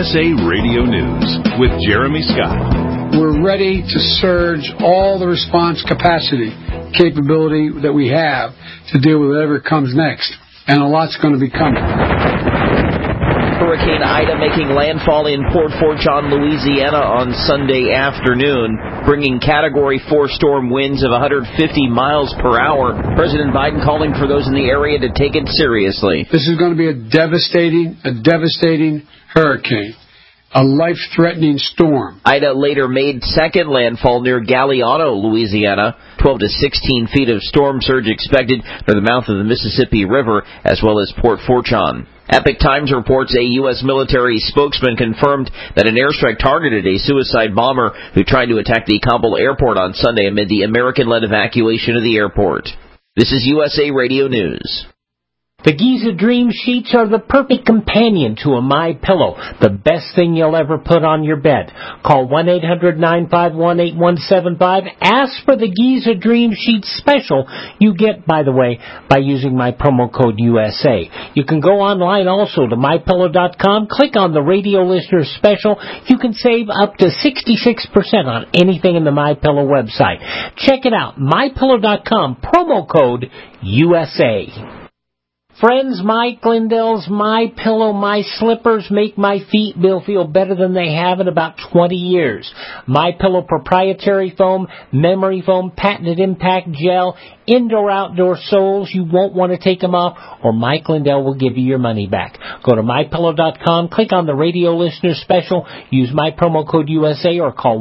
USA Radio News with Jeremy Scott. We're ready to surge all the response capability that we have to deal with whatever comes next. And a lot's going to be coming. Hurricane Ida making landfall in Port Fourchon, Louisiana on Sunday afternoon, bringing Category 4 storm winds of 150 miles per hour. President Biden calling for those in the area to take it seriously. This is going to be a devastating hurricane, a life-threatening storm. Ida later made second landfall near Galliano, Louisiana. 12 to 16 feet of storm surge expected near the mouth of the Mississippi River, as well as Port Fourchon. Epoch Times reports a U.S. military spokesman confirmed that an airstrike targeted a suicide bomber who tried to attack the Kabul airport on Sunday amid the American-led evacuation of the airport. This is USA Radio News. The Giza Dream Sheets are the perfect companion to a MyPillow, the best thing you'll ever put on your bed. Call 1-800-951-8175. Ask for the Giza Dream Sheets special you get, by the way, by using my promo code USA. You can go online also to MyPillow.com. Click on the radio listener special. You can save up to 66% on anything in the MyPillow website. Check it out, MyPillow.com, promo code USA. Friends, Mike Lindell's MyPillow, My Slippers make my feet feel better than they have in about 20 years. MyPillow proprietary foam, memory foam, patented impact gel, indoor-outdoor soles. You won't want to take them off, or Mike Lindell will give you your money back. Go to MyPillow.com, click on the radio listener special, use my promo code USA, or call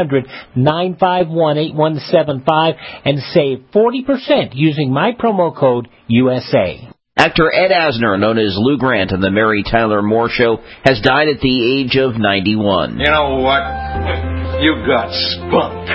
1-800-951-8175 and save 40% using my promo code USA. Actor Ed Asner, known as Lou Grant in the Mary Tyler Moore Show, has died at the age of 91. You know what? You got spunk.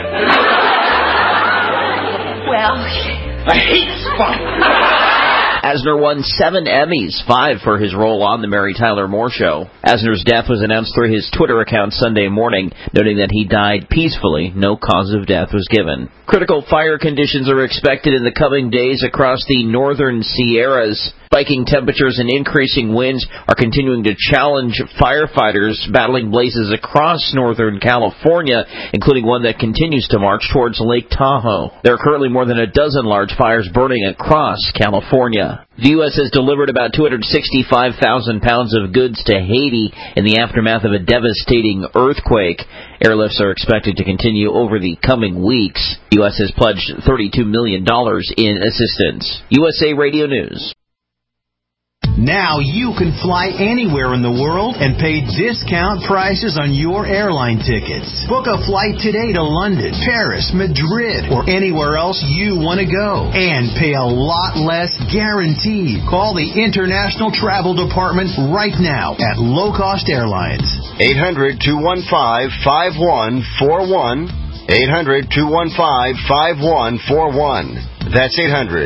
Well, I hate spunk. Asner won 7 Emmys, 5 for his role on The Mary Tyler Moore Show. Asner's death was announced through his Twitter account Sunday morning, noting that he died peacefully. No cause of death was given. Critical fire conditions are expected in the coming days across the northern Sierras. Spiking temperatures and increasing winds are continuing to challenge firefighters battling blazes across northern California, including one that continues to march towards Lake Tahoe. There are currently more than a dozen large fires burning across California. The U.S. has delivered about 265,000 pounds of goods to Haiti in the aftermath of a devastating earthquake. Airlifts are expected to continue over the coming weeks. The U.S. has pledged $32 million in assistance. USA Radio News. Now you can fly anywhere in the world and pay discount prices on your airline tickets. Book a flight today to London, Paris, Madrid, or anywhere else you want to go. And pay a lot less guaranteed. Call the International Travel Department right now at Low Cost Airlines. 800-215-5141. 800-215-5141. That's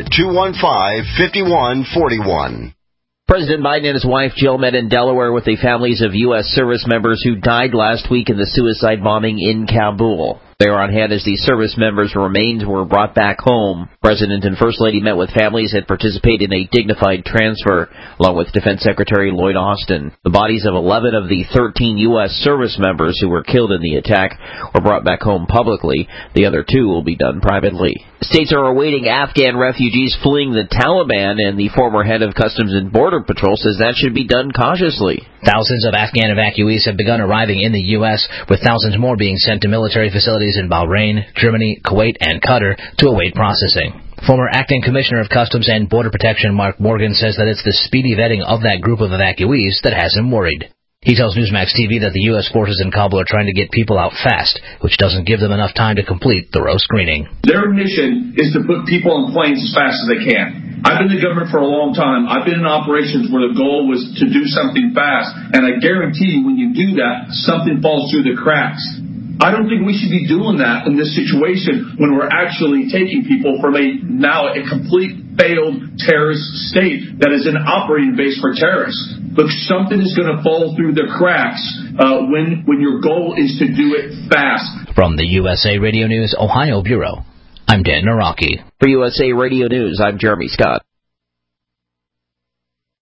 800-215-5141. President Biden and his wife Jill met in Delaware with the families of U.S. service members who died last week in the suicide bombing in Kabul. They were on hand as the service members' remains were brought back home. President and First Lady met with families that participated in a dignified transfer, along with Defense Secretary Lloyd Austin. The bodies of 11 of the 13 U.S. service members who were killed in the attack were brought back home publicly. The other 2 will be done privately. States are awaiting Afghan refugees fleeing the Taliban, and the former head of Customs and Border Patrol says that should be done cautiously. Thousands of Afghan evacuees have begun arriving in the U.S., with thousands more being sent to military facilities in Bahrain, Germany, Kuwait, and Qatar to await processing. Former Acting Commissioner of Customs and Border Protection Mark Morgan says that it's the speedy vetting of that group of evacuees that has him worried. He tells Newsmax TV that the U.S. forces in Kabul are trying to get people out fast, which doesn't give them enough time to complete thorough screening. Their mission is to put people on planes as fast as they can. I've been in the government for a long time. I've been in operations where the goal was to do something fast, and I guarantee you when you do that, something falls through the cracks. I don't think we should be doing that in this situation when we're actually taking people from a complete failed terrorist state that is an operating base for terrorists. Look, something is going to fall through the cracks when your goal is to do it fast. From the USA Radio News Ohio Bureau, I'm Dan Naraki. For USA Radio News, I'm Jeremy Scott.